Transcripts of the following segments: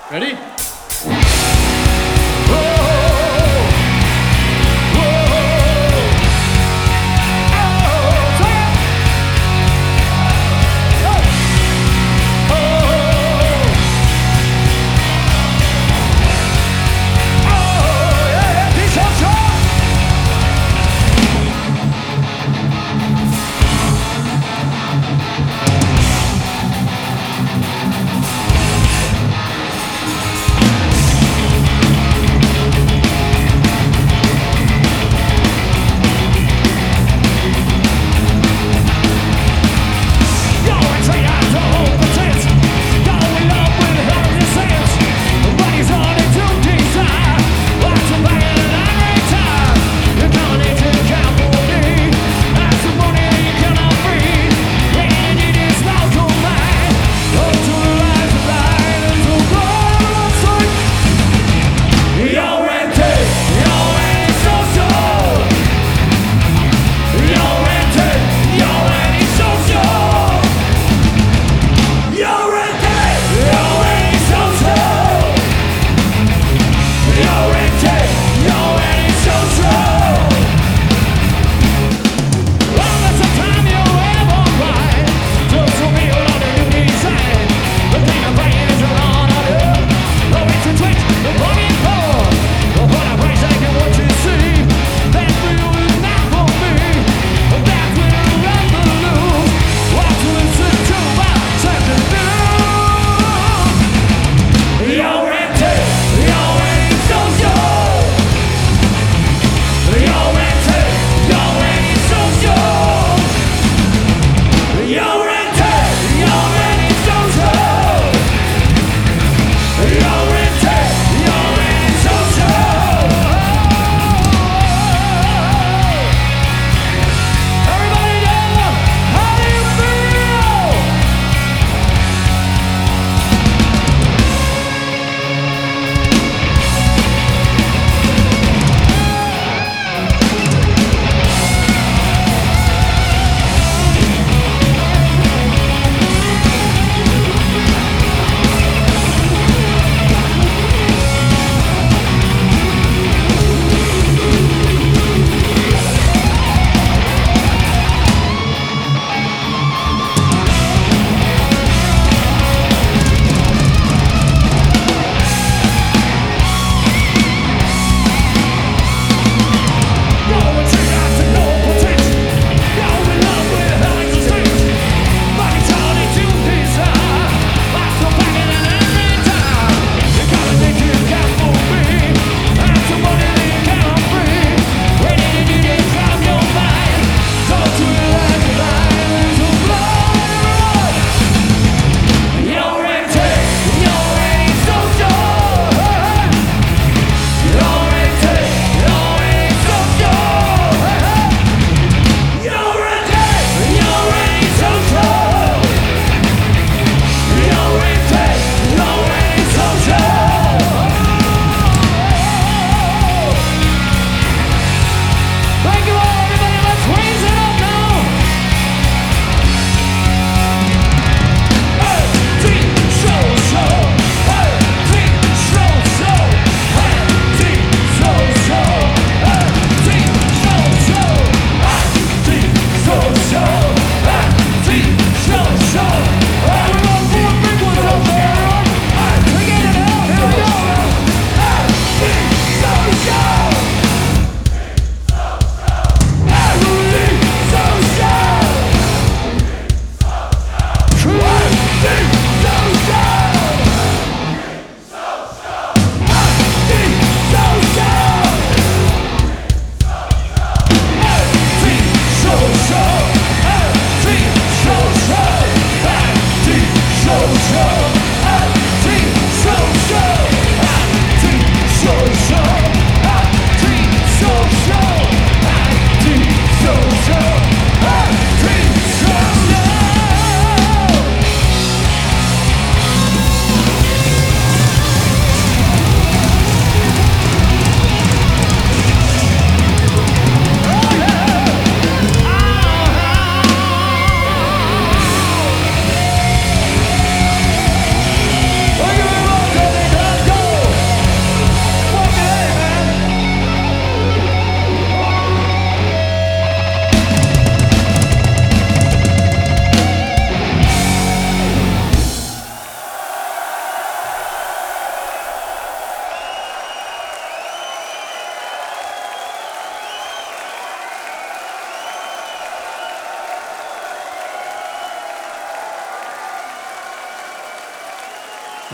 Ready?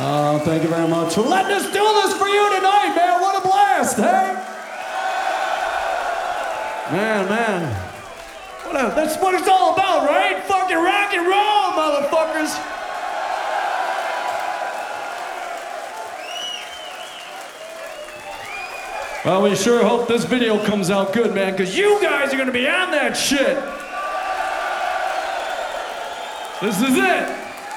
Thank you very much for letting us do this for you tonight, man. What a blast, hey? Man. That's what it's all about, right? Fucking rock and roll, motherfuckers. Well, we sure hope this video comes out good, man, because you guys are going to be on that shit. This is it.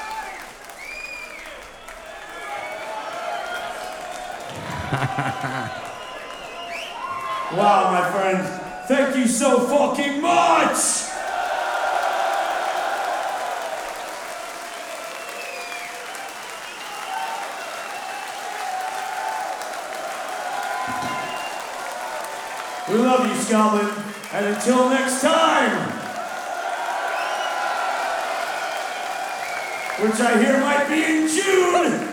Wow, my friends, thank you so fucking much! We love you, Scotland, and until next time, which I hear might be in June,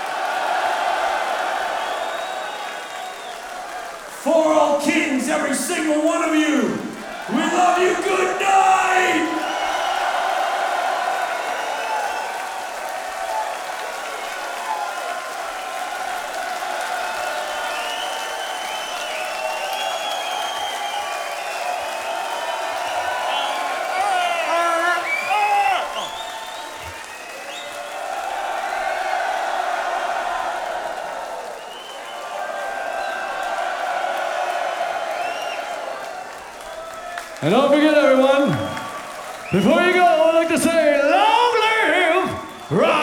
for all kings, every single one of you, we love you, good night! And don't forget, everyone, before you go, I'd like to say, long live rock!